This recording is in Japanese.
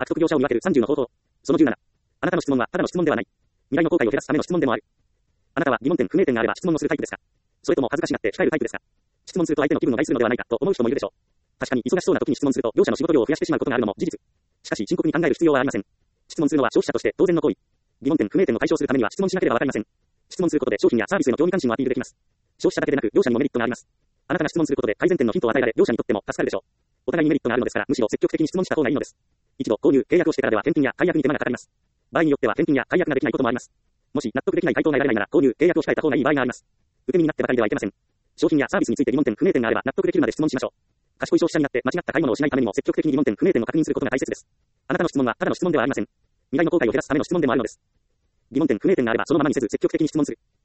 悪徳業者を見分ける30の方法。その17。あなたの質問はただの質問ではない。未来の後悔を減らすための質問でもある。あなたは疑問点、不明点があれば質問をするタイプですか？それとも恥ずかしがって控えるタイプですか？質問すると相手の気分を害するのではないかと思う人もいるでしょう。確かに忙しそうな時に質問すると業者の仕事量を増やしてしまうことがあるのも事実。しかし深刻に考える必要はありません。質問するのは消費者として当然の行為。疑問点、不明点を解消するためには質問しなければわかりません。質問することで商品やサービスへの興味関心をアピールできます。消費者だけでなく業者にもメリットがあります。あなたが質問することで改善点のヒントを与えられ、業者にとっても助かるでしょう。お互いにメリットがあるのですから、むしろ積極的に質問した方がいいのです。一度購入、契約をしてからでは返品や解約に手間がかかります。場合によっては返品や解約ができないこともあります。もし納得できない回答が得られないなら購入、契約を控えた方がいい場合があります。受け身になってばかりではいけません。商品やサービスについて疑問点、不明点があれば納得できるまで質問しましょう。賢い消費者になって間違った買い物をしないためにも積極的に疑問点、不明点を確認することが大切です。あなたの質問はただの質問ではありません。未来の後悔を減らすための質問でもあるのです。疑問点、不明点があればそのままにせず積極的に質問する。